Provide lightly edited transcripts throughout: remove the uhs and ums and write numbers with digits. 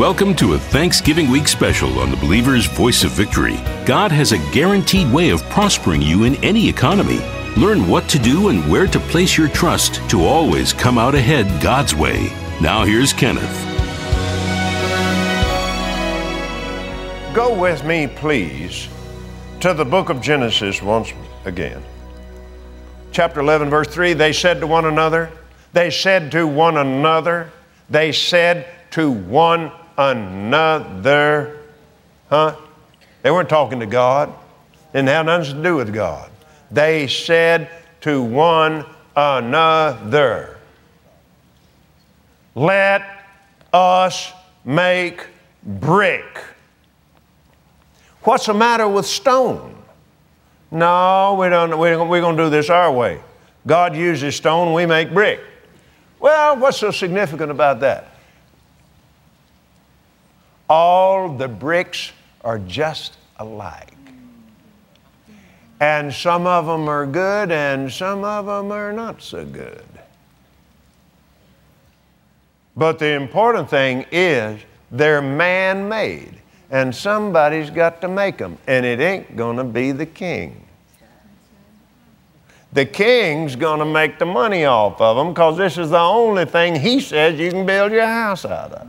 Welcome to a Thanksgiving week special on the Believer's Voice of Victory. God has a guaranteed way of prospering you in any economy. Learn what to do and where to place your trust to always come out ahead God's way. Now here's Kenneth. Go with me, please, to the book of Genesis once again. Chapter 11, verse 3, they said to one another, they said to one another, they said to one another. They weren't talking to God. Didn't have nothing to do with God. They said to one another, let us make brick. What's the matter with stone? No, we're going to do this our way. God uses stone, we make brick. Well, what's so significant about that? All the bricks are just alike. And some of them are good and some of them are not so good. But the important thing is they're man-made. And somebody's got to make them. And it ain't going to be the king. The king's going to make the money off of them because this is the only thing he says you can build your house out of.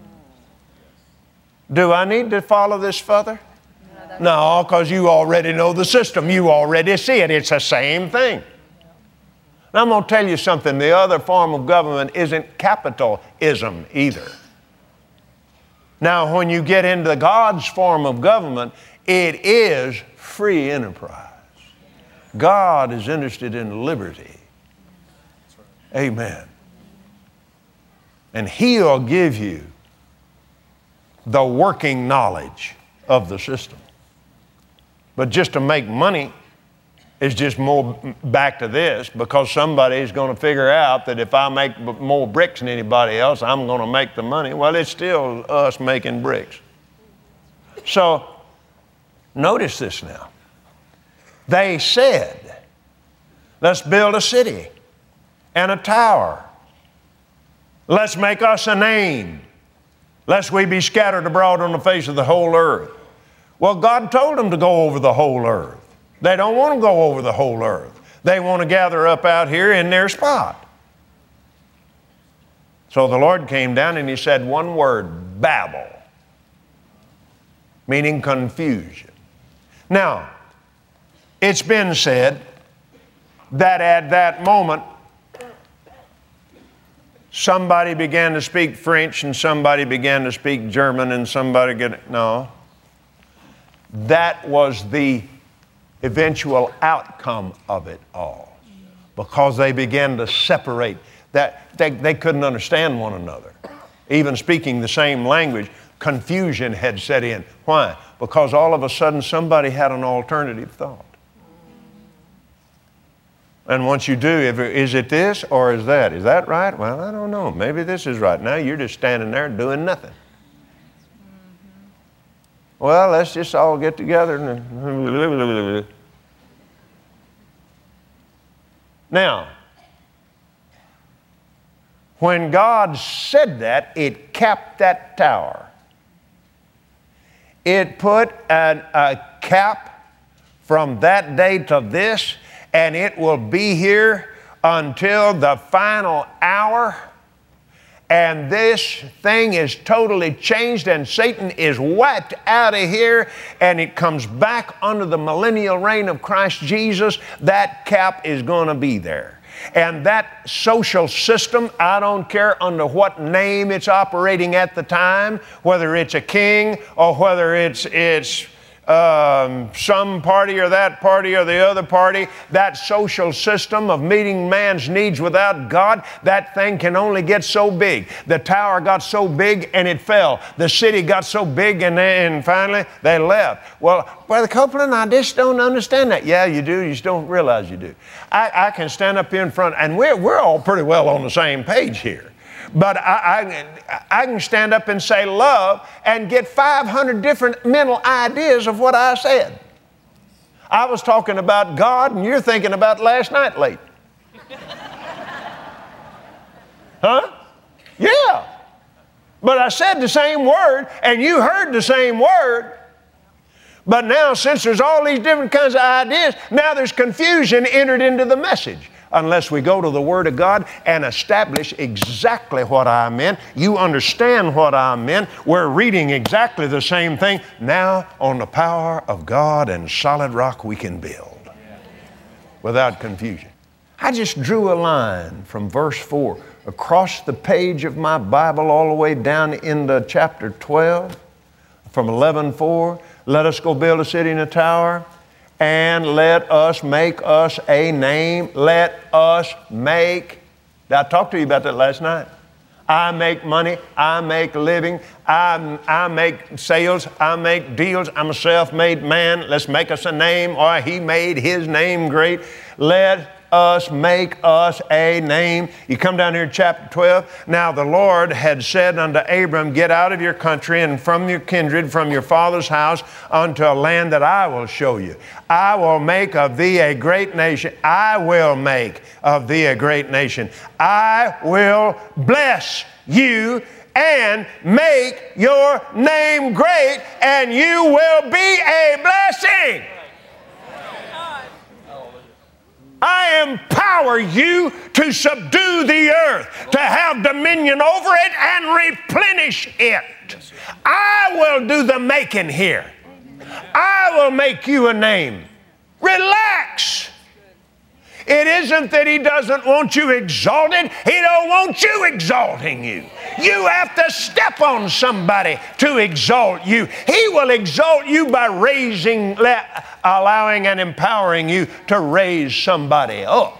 Do I need to follow this further? No, because you already know the system. You already see it. It's the same thing. Now, I'm going to tell you something. The other form of government isn't capitalism either. Now, when you get into God's form of government, it is free enterprise. God is interested in liberty. Amen. And He'll give you the working knowledge of the system. But just to make money is just more back to this, because somebody's going to figure out that if I make more bricks than anybody else, I'm going to make the money. Well, it's still us making bricks. So, notice this now. They said, let's build a city and a tower. Let's make us a name, lest we be scattered abroad on the face of the whole earth. Well, God told them to go over the whole earth. They don't want to go over the whole earth. They want to gather up out here in their spot. So the Lord came down and He said one word, Babel, meaning confusion. Now, it's been said that at that moment, somebody began to speak French and somebody began to speak German and somebody no. That was the eventual outcome of it all, because they began to separate. That they couldn't understand one another. Even speaking the same language, confusion had set in. Why? Because all of a sudden somebody had an alternative thought. And once you do, is it this or is that? Is that right? Well, I don't know. Maybe this is right. Now you're just standing there doing nothing. Well, let's just all get together and... Now, when God said that, it capped that tower. It put a cap from that day to this, and it will be here until the final hour. And this thing is totally changed, and Satan is whacked out of here, and it comes back under the millennial reign of Christ Jesus. That cap is going to be there. And that social system, I don't care under what name it's operating at the time, whether it's a king or whether it's some party or that party or the other party, that social system of meeting man's needs without God, that thing can only get so big. The tower got so big and it fell. The city got so big and finally they left. Well, Brother Copeland, I just don't understand that. Yeah, you do. You just don't realize you do. I can stand up here in front, and we're all pretty well on the same page here. But I can stand up and say love and get 500 different mental ideas of what I said. I was talking about God and you're thinking about last night late. Huh? Yeah. But I said the same word, and you heard the same word. But now, since there's all these different kinds of ideas, now there's confusion entered into the message. Unless we go to the Word of God and establish exactly what I meant. You understand what I meant. We're reading exactly the same thing. Now, on the power of God and solid rock we can build without confusion. I just drew a line from verse 4 across the page of my Bible all the way down into chapter 12 from 11:4. Let us go build a city and a tower, and let us make us a name. Let us make. I talked to you about that last night. I make money. I make a living. I make sales. I make deals. I'm a self-made man. Let's make us a name, or he made his name great. Let us make us a name. You come down here to chapter 12. Now the Lord had said unto Abram, get out of your country and from your kindred, from your father's house, unto a land that I will show you. I will make of thee a great nation. I will make of thee a great nation. I will bless you and make your name great, and you will be a blessing. I empower you to subdue the earth, to have dominion over it and replenish it. I will do the making here. I will make you a name. Relax. It isn't that he doesn't want you exalted. He don't want you exalting you. You have to step on somebody to exalt you. He will exalt you by allowing and empowering you to raise somebody up.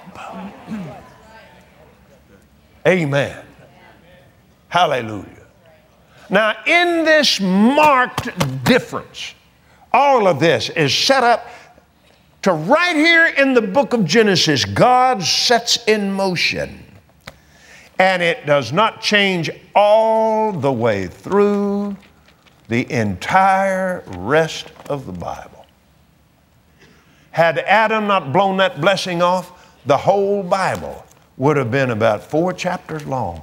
Amen. Hallelujah. Now, in this marked difference, all of this is set up to right here in the book of Genesis, God sets in motion. And it does not change all the way through the entire rest of the Bible. Had Adam not blown that blessing off, the whole Bible would have been about 4 chapters long.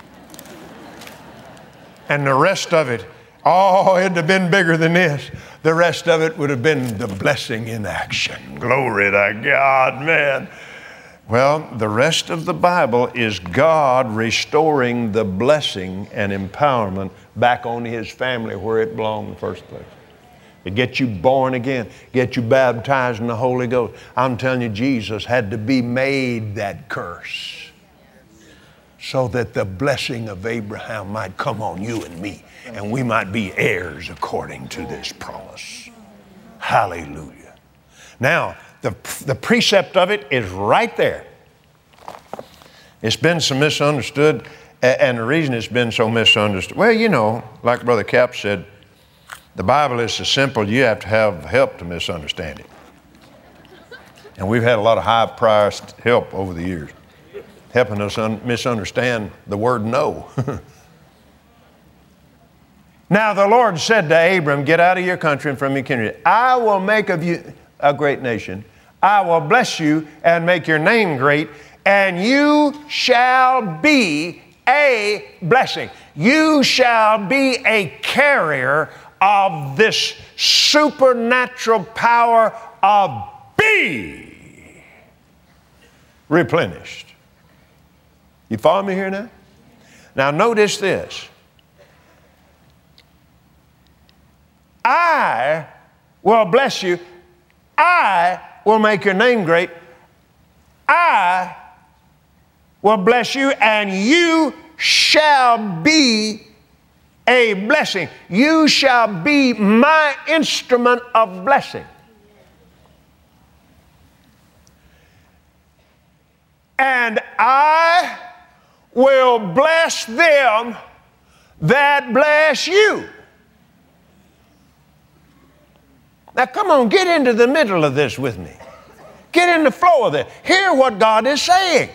And the rest of it, it'd have been bigger than this. The rest of it would have been the blessing in action. Glory to God, man. Well, the rest of the Bible is God restoring the blessing and empowerment back on His family where it belonged in the first place. To get you born again, get you baptized in the Holy Ghost. I'm telling you, Jesus had to be made that curse so that the blessing of Abraham might come on you and me, and we might be heirs according to this promise. Hallelujah. Now, the precept of it is right there. It's been so misunderstood, and the reason it's been so misunderstood, well, you know, like Brother Cap said, the Bible is so simple, you have to have help to misunderstand it. And we've had a lot of high-priced help over the years, helping us misunderstand the word no. Now the Lord said to Abram, get out of your country and from your kindred. I will make of you a great nation. I will bless you and make your name great, and you shall be a blessing. You shall be a carrier of this supernatural power of be replenished. You follow me here now? Now notice this. I will bless you. I will make your name great. I will bless you, and you shall be a blessing. You shall be my instrument of blessing. And I will bless them that bless you. Now come on, get into the middle of this with me. Get in the flow of it. Hear what God is saying.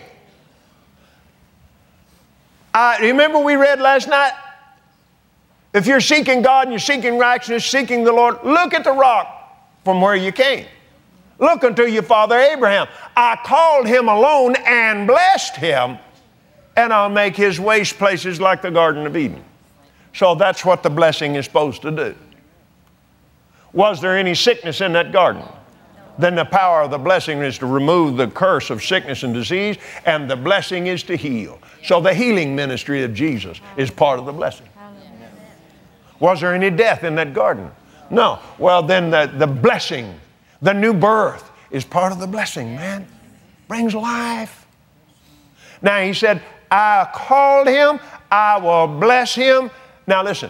Remember we read last night, if you're seeking God and you're seeking righteousness, seeking the Lord, look at the rock from where you came. Look unto your father Abraham. I called him alone and blessed him, and I'll make his waste places like the Garden of Eden. So that's what the blessing is supposed to do. Was there any sickness in that garden? Then the power of the blessing is to remove the curse of sickness and disease, and the blessing is to heal. So the healing ministry of Jesus is part of the blessing. Was there any death in that garden? No. Well, then the blessing, the new birth, is part of the blessing, man. Brings life. Now he said, I called him, I will bless him. Now listen,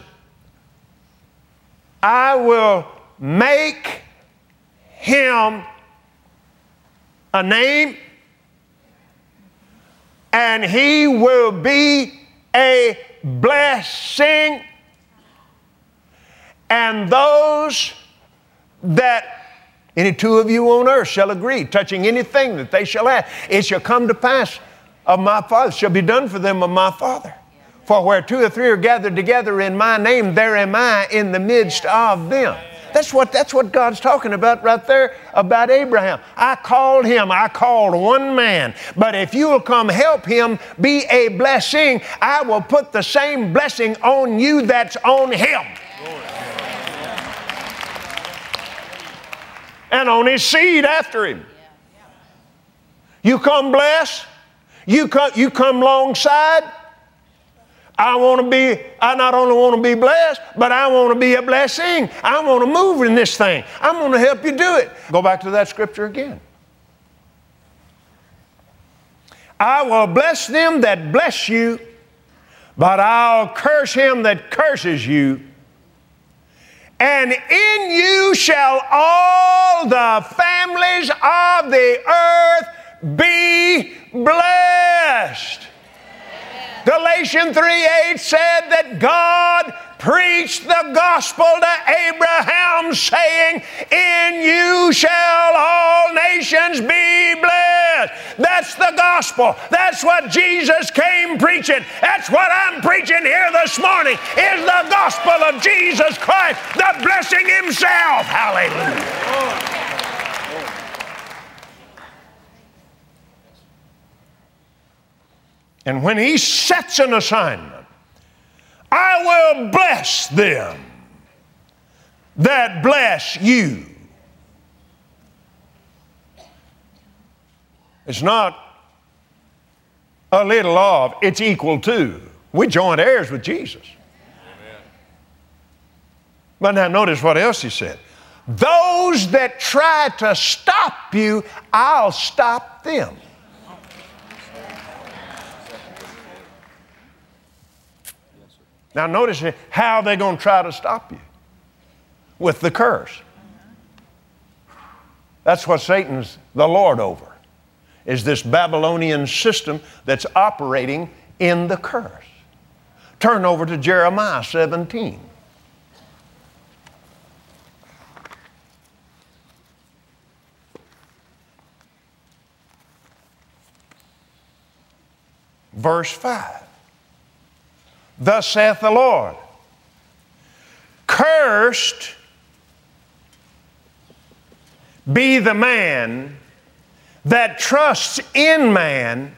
I will make him a name, and he will be a blessing. And those that any two of you on earth shall agree, touching anything that they shall ask, it shall come to pass of my Father, shall be done for them of my Father. For where two or three are gathered together in my name, there am I in the midst of them. That's what God's talking about right there about Abraham. I called him. I called one man. But if you will come help him be a blessing, I will put the same blessing on you that's on him. And on his seed after him. You come bless. You come alongside. I not only want to be blessed, but I want to be a blessing. I want to move in this thing. I'm going to help you do it. Go back to that scripture again. I will bless them that bless you, but I'll curse him that curses you. And in you shall all the families of the earth be blessed. Galatians 3:8 said that God preached the gospel to Abraham, saying, in you shall all nations be blessed. That's the gospel. That's what Jesus came preaching. That's what I'm preaching here this morning, is the gospel of Jesus Christ, the blessing himself. Hallelujah. And when he sets an assignment, I will bless them that bless you. It's not a little of, it's equal to. We joint heirs with Jesus. Amen. But now notice what else he said. Those that try to stop you, I'll stop them. Now notice how they're going to try to stop you. With the curse. That's what Satan's the Lord over. Is this Babylonian system that's operating in the curse. Turn over to Jeremiah 17. Verse 5. Thus saith the Lord, cursed be the man that trusts in man.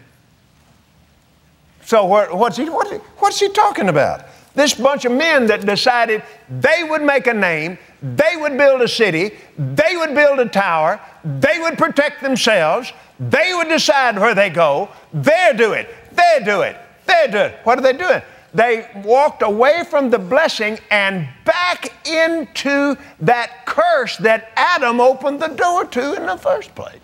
So what's he talking about? This bunch of men that decided they would make a name, they would build a city, they would build a tower, they would protect themselves, they would decide where they go, they'll do it, they'll do it, they'll do it. What are they doing? They walked away from the blessing and back into that curse that Adam opened the door to in the first place.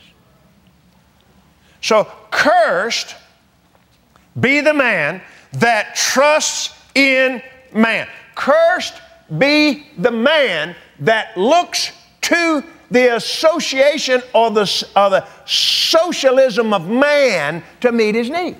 So, cursed be the man that trusts in man. Cursed be the man that looks to the association or the socialism of man to meet his needs.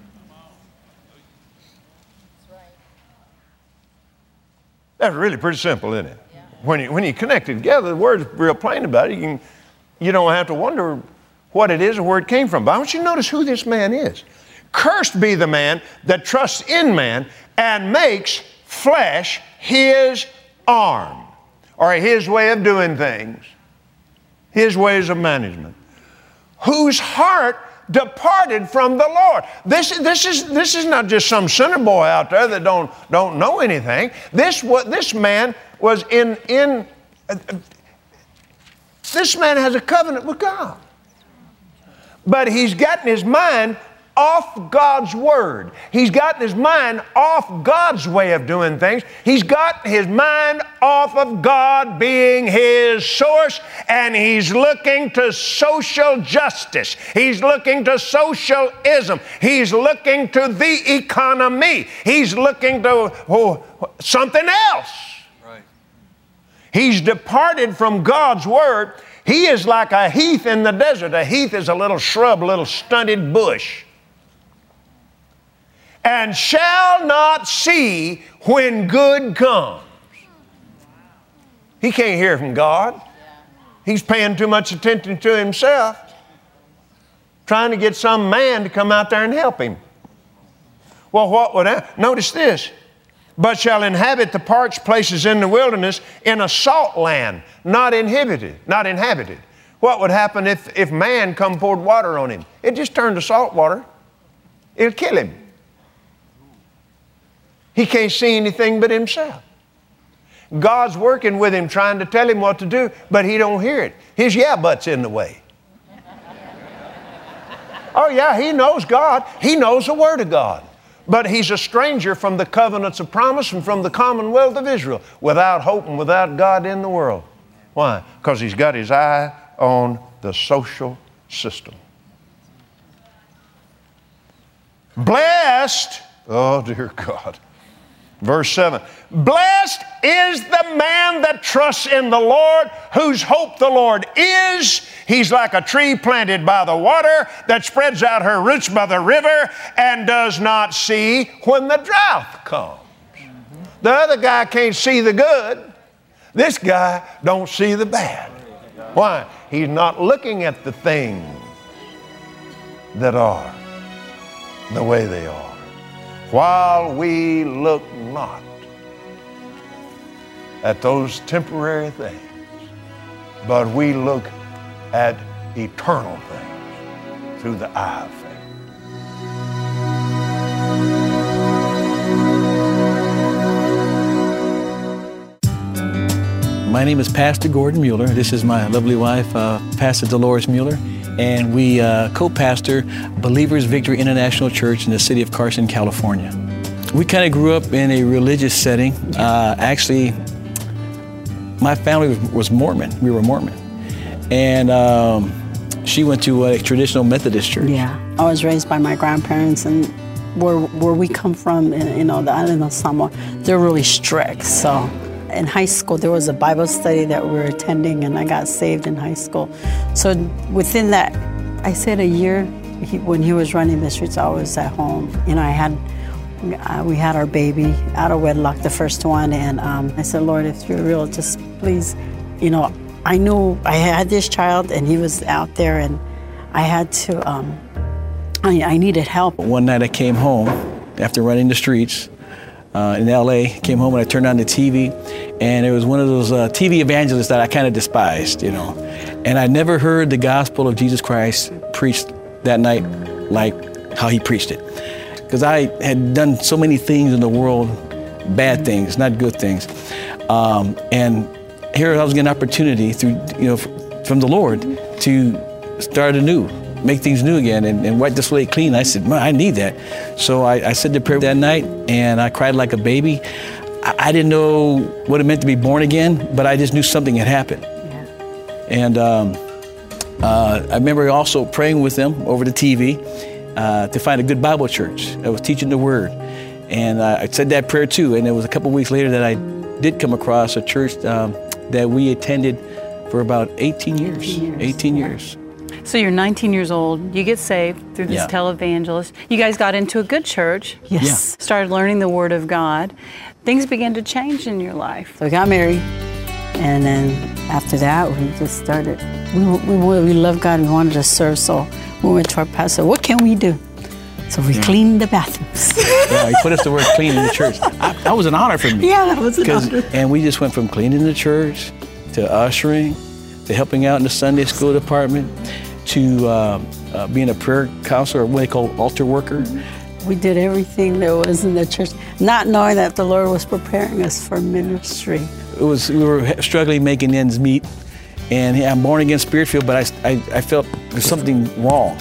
That's really pretty simple, isn't it? Yeah. When you connect it together, the word's real plain about it. You don't have to wonder what it is or where it came from. But I want you to notice who this man is. Cursed be the man that trusts in man and makes flesh his arm, or his way of doing things, his ways of management, whose heart departed from the Lord. This is not just some sinner boy out there that don't know anything. This man was this man has a covenant with God. But he's gotten his mind off God's Word. He's gotten his mind off God's way of doing things. He's got his mind off of God being his source, and he's looking to social justice. He's looking to socialism. He's looking to the economy. He's looking to something else. Right. He's departed from God's Word. He is like a heath in the desert. A heath is a little shrub, a little stunted bush. And shall not see when good comes. He can't hear from God. He's paying too much attention to himself, trying to get some man to come out there and help him. Well, what would happen? Notice this. But shall inhabit the parched places in the wilderness in a salt land, not inhabited. What would happen if man come poured water on him? It just turned to salt water. It'll kill him. He can't see anything but himself. God's working with him, trying to tell him what to do, but he don't hear it. His yeah but's in the way. Oh yeah, he knows God. He knows the Word of God. But he's a stranger from the covenants of promise and from the commonwealth of Israel, without hope and without God in the world. Why? Because he's got his eye on the social system. Blessed, oh dear God. Verse 7, blessed is the man that trusts in the Lord, whose hope the Lord is. He's like a tree planted by the water that spreads out her roots by the river and does not see when the drought comes. The other guy can't see the good. This guy don't see the bad. Why? He's not looking at the things that are the way they are. While we look not at those temporary things, but we look at eternal things through the eye of faith. My name is Pastor Gordon Mueller. This is my lovely wife, Pastor Dolores Mueller. And we co-pastor Believers Victory International Church in the city of Carson, California. We kind of grew up in a religious setting. Actually, my family was Mormon. We were Mormon. And she went to a traditional Methodist church. Yeah, I was raised by my grandparents, and where we come from, the island of Samoa, they're really strict. So in high school, there was a Bible study that we were attending, and I got saved in high school. So within that, I said a year, when he was running the streets, I was at home. We had our baby out of wedlock, the first one, and I said, Lord, if you're real, just please, I knew I had this child, and he was out there, and I had to, I needed help. One night I came home after running the streets in LA, came home and I turned on the TV, and it was one of those TV evangelists that I kind of despised, And I never heard the gospel of Jesus Christ preached that night like how he preached it. Because I had done so many things in the world, bad things, not good things. And here I was getting an opportunity from the Lord to start anew, make things new again and wipe the slate clean. I said, man, I need that. So I said the prayer that night, and I cried like a baby. I didn't know what it meant to be born again, but I just knew something had happened. Yeah. And I remember also praying with them over the TV to find a good Bible church that was teaching the Word. And I said that prayer too, and it was a couple weeks later that I did come across a church that we attended for about 18 years. 18 years. So you're 19 years old, you get saved through this televangelist. You guys got into a good church. Yes. Yeah. Started learning the Word of God. Things began to change in your life. So we got married, and then after that, we just started. We love God, we wanted to serve, so we went to our pastor, what can we do? So we cleaned the bathrooms. Yeah, he put us to work cleaning the church. That was an honor for me. Yeah, that was an honor. And we just went from cleaning the church to ushering to helping out in the Sunday school department to being a prayer counselor, or what they call altar worker. We did everything that was in the church, not knowing that the Lord was preparing us for ministry. We were struggling making ends meet, and I'm born again, Spirit-filled, but I felt there's something wrong.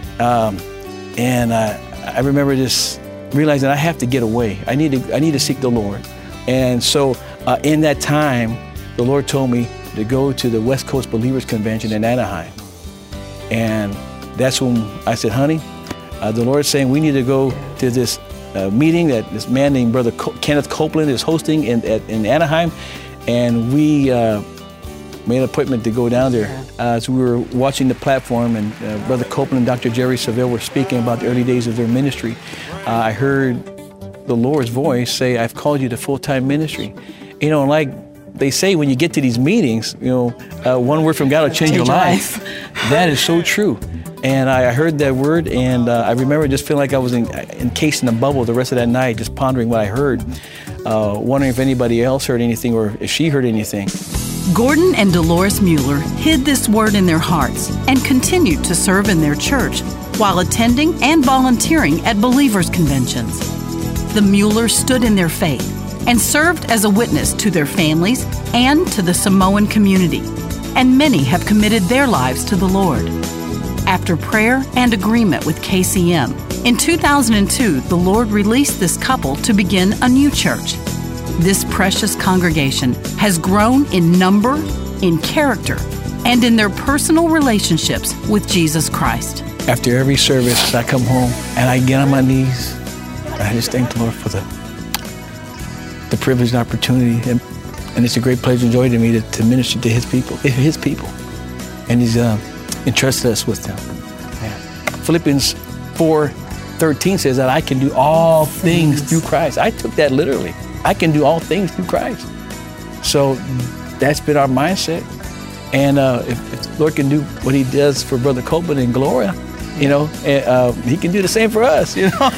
And I remember just realizing I have to get away. I need to seek the Lord. And so in that time, the Lord told me to go to the West Coast Believers Convention in Anaheim. And that's when I said, honey, the Lord's saying we need to go to this meeting that this man named Brother Kenneth Copeland is hosting in Anaheim. And we made an appointment to go down there. So we were watching the platform, and Brother Copeland and Dr. Jerry Savelle were speaking about the early days of their ministry. I heard the Lord's voice say, I've called you to full-time ministry. You know, like they say when you get to these meetings, you know, one word from God will change your life. That is so true. And I heard that word, and I remember just feeling like I was encased in a bubble the rest of that night, just pondering what I heard, wondering if anybody else heard anything or if she heard anything. Gordon and Dolores Mueller hid this word in their hearts and continued to serve in their church while attending and volunteering at believers' conventions. The Muellers stood in their faith and served as a witness to their families and to the Samoan community, and many have committed their lives to the Lord. After prayer and agreement with KCM, in 2002, the Lord released this couple to begin a new church. This precious congregation has grown in number, in character, and in their personal relationships with Jesus Christ. After every service, I come home and I get on my knees. I just thank the Lord for the privilege and opportunity. And it's a great pleasure and joy to me to minister to His people. And He's entrusted us with them. Yeah. Philippians 4:13 says that I can do all things through Christ. I took that literally. I can do all things through Christ. So that's been our mindset. And if the Lord can do what He does for Brother Copeland and Gloria, you know, He can do the same for us, you know.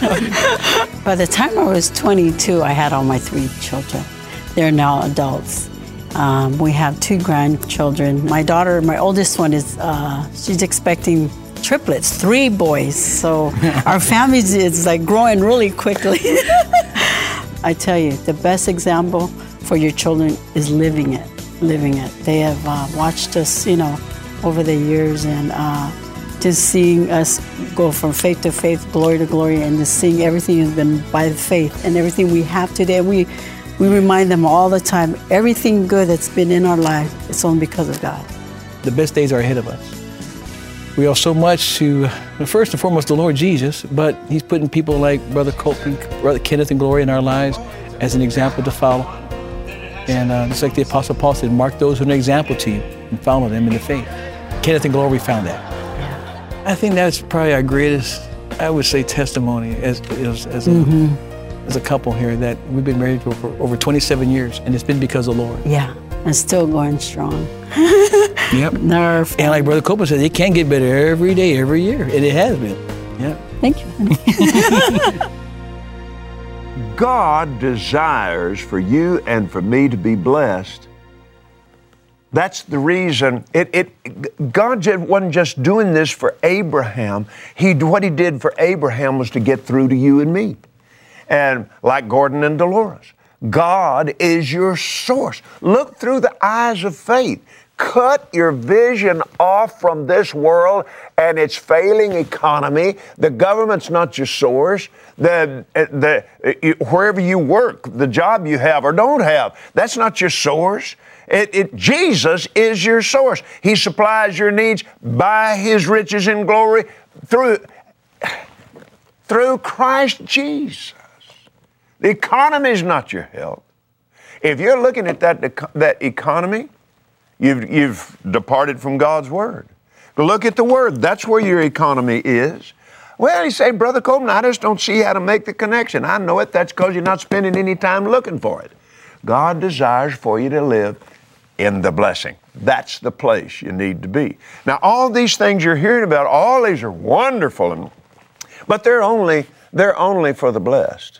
By the time I was 22, I had all my 3 children. They're now adults. We have 2 grandchildren. My daughter, my oldest one, she's expecting triplets, 3 boys. So our family is like growing really quickly. I tell you, the best example for your children is living it. They have watched us, you know, over the years, and just seeing us go from faith to faith, glory to glory, and just seeing everything has been by faith, and everything we have today. We remind them all the time, everything good that's been in our life, it's only because of God. The best days are ahead of us. We owe so much to, first and foremost, the Lord Jesus, but He's putting people like Brother Copeland, Brother Kenneth and Gloria in our lives as an example to follow. And just like the Apostle Paul said, mark those who are an example to you and follow them in the faith. Kenneth and Gloria, we found that. Yeah. I think that's probably our greatest, I would say, testimony as a couple here, that we've been married for over 27 years, and it's been because of the Lord. Yeah, and still going strong. Yep. Nerve. And like Brother Copeland said, it can get better every day, every year, and it has been. Yeah. Thank you. God desires for you and for me to be blessed. That's the reason. God wasn't just doing this for Abraham. What He did for Abraham was to get through to you and me. And like Gordon and Dolores, God is your source. Look through the eyes of faith. Cut your vision off from this world and its failing economy. The government's not your source. Wherever you work, the job you have or don't have, that's not your source. Jesus is your source. He supplies your needs by His riches in glory through Christ Jesus. The economy is not your health. If you're looking at that economy, you've departed from God's Word. Look at the Word. That's where your economy is. Well, you say, Brother Copeland, I just don't see how to make the connection. I know it. That's because you're not spending any time looking for it. God desires for you to live in the blessing. That's the place you need to be. Now, all these things you're hearing about, all these are wonderful, but they're only for the blessed.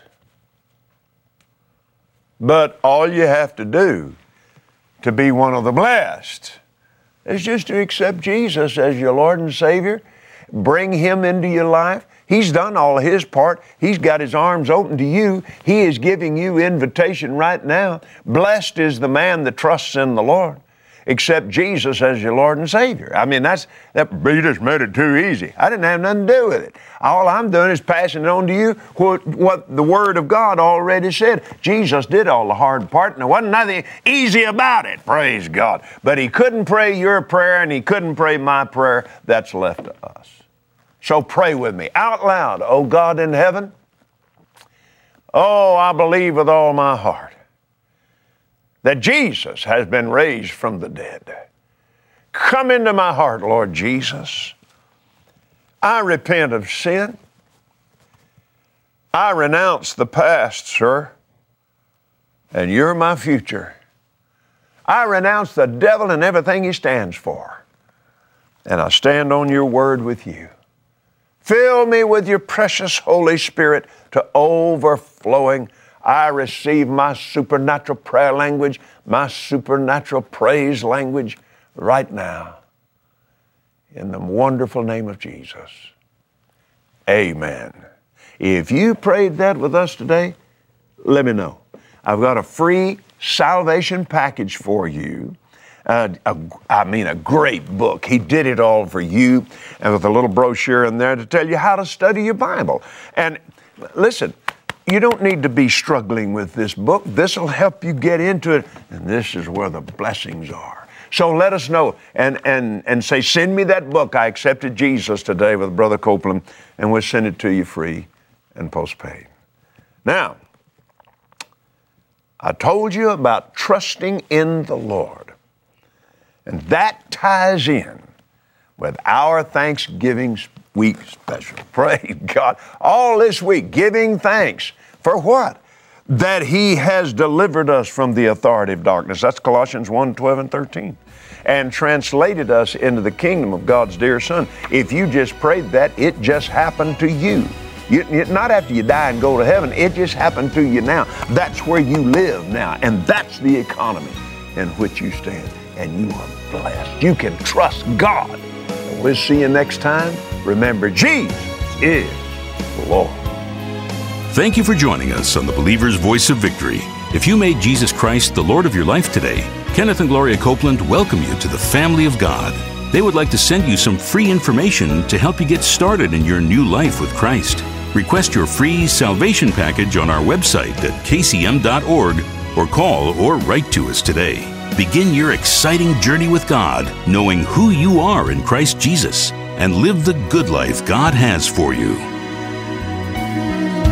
But all you have to do to be one of the blessed is just to accept Jesus as your Lord and Savior. bring Him into your life? He's done all of His part. He's got His arms open to you. He is giving you invitation right now. Blessed is the man that trusts in the Lord. Accept Jesus as your Lord and Savior. I mean, you just made it too easy. I didn't have nothing to do with it. All I'm doing is passing it on to you what the Word of God already said. Jesus did all the hard part, and there wasn't nothing easy about it, praise God. But He couldn't pray your prayer, and He couldn't pray my prayer. That's left to us. So pray with me out loud. Oh God in heaven, oh, I believe with all my heart that Jesus has been raised from the dead. Come into my heart, Lord Jesus. I repent of sin. I renounce the past, sir, and you're my future. I renounce the devil and everything he stands for, and I stand on your word with you. Fill me with your precious Holy Spirit to overflowing. I receive my supernatural prayer language, my supernatural praise language right now. In the wonderful name of Jesus. Amen. If you prayed that with us today, let me know. I've got a free salvation package for you. A great book. He did it all for you, and with a little brochure in there to tell you how to study your Bible. And listen, you don't need to be struggling with this book. This will help you get into it, and this is where the blessings are. So let us know and say, send me that book. I accepted Jesus today with Brother Copeland, and we'll send it to you free and postpaid. Now, I told you about trusting in the Lord, and that ties in with our Thanksgiving week special. Praise God. All this week, giving thanks for what? That He has delivered us from the authority of darkness. That's Colossians 1, 12 and 13. And translated us into the kingdom of God's dear Son. If you just prayed that, it just happened to you. Not after you die and go to heaven. It just happened to you now. That's where you live now. And that's the economy in which you stand. And you are blessed. You can trust God. We'll see you next time. Remember, Jesus is the Lord. Thank you for joining us on the Believer's Voice of Victory. If you made Jesus Christ the Lord of your life today, Kenneth and Gloria Copeland welcome you to the family of God. They would like to send you some free information to help you get started in your new life with Christ. Request your free salvation package on our website at kcm.org or call or write to us today. Begin your exciting journey with God, knowing who you are in Christ Jesus, and live the good life God has for you.